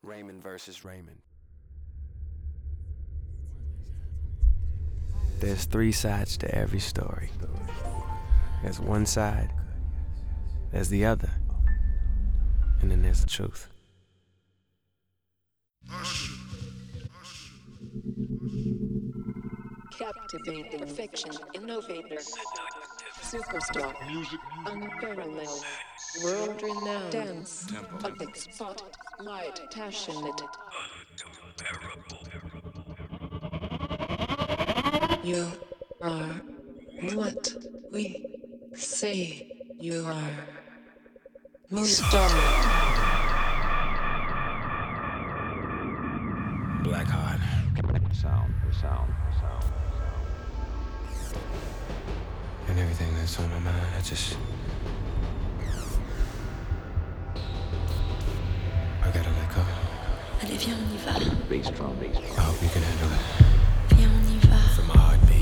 Raymond versus Raymond. There's three sides to every story. There's one side, there's the other, and then there's the truth. Captivating perfection, innovator, superstar, music, unparalleled, world-renowned dance, public spot, light, passionate, you are what we say you are. Mustar. Blackheart. Sound. And everything that's on my mind, I gotta let go. Allez, viens, on y va. Bass drum. I hope you can handle it. Viens, on y va. From my heartbeat.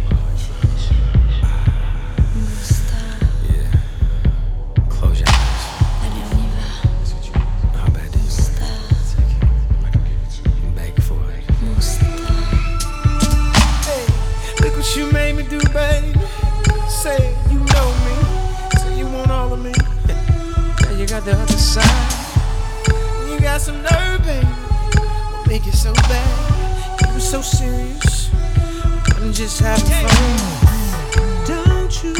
Mustar. Yeah. Close your eyes. Allez, on y va. How bad do you want Mustar. it? I'm begging for it. Mustar. Hey, look what you made me do, baby. Say you know me. Say you want all of me. Now you got the other side. You got some nerve, baby. What make it so bad? You were so serious. I'm just having fun. Don't you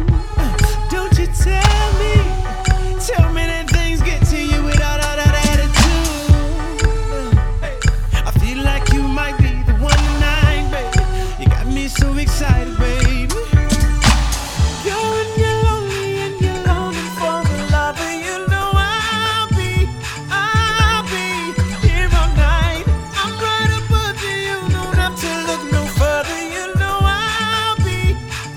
tell me that things get to you without all that attitude. I feel like you might be the one tonight, baby. You got me so excited, baby. You're lonely and you're longing for the lover. You know I'll be here all night. I'm right above you, you don't have to look no further. You know I'll be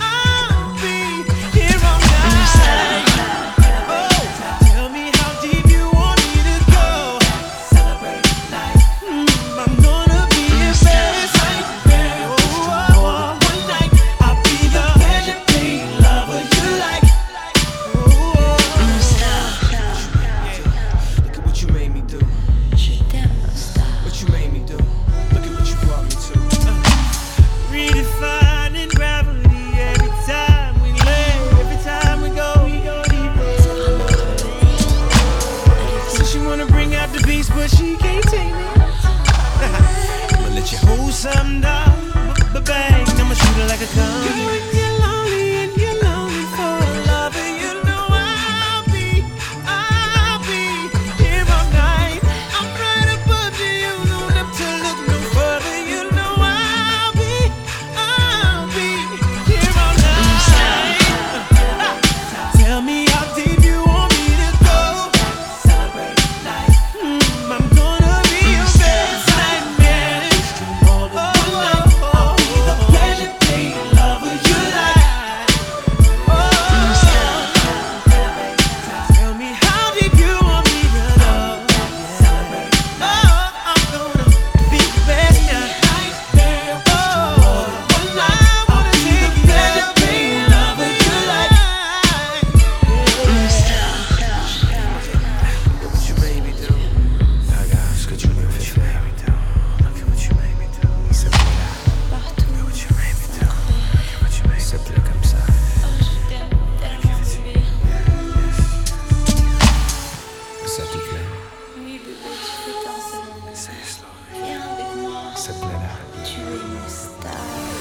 here all night. Oh, tell me how deep you want me to go. Celebrate life. I'm gonna be your best night. Oh, one night I'll be the legendary lover you like. Look at what you made me do. Je t'aime, Mustar. What you made me do. Look at what you brought me to. Redefining gravity every time we lay, every time we go deeper. So she wanna bring out the beast, but she can't take me. I'ma let you hold something down, but bang, I'ma shoot it like a gun. You're lonely and you're lonely for a lover. You know I'll be here all night. I'm right above you, you don't have to look no further. You know I'll be here all night. Tell me how deep you want me to go. Celebrate life. I'm gonna be your best nightmare. I'll be the legendary lover you like. Tell me how deep you want me to go. I'm gonna be the best nightmare. I wanna take you legendary lover you like. Look what you made me do. Regarde ce que tu me fais faire. Look at what you made me do. C'est plus là. Partout. Look what you made me do. Look at what you made me do. C'est plus comme ça. Oh, je t'aime tellement, bébé. Ça te plaît? Oui, bébé, tu fais danser. C'est slow. Viens avec moi. Ça te plaît là? Tu es Mustar.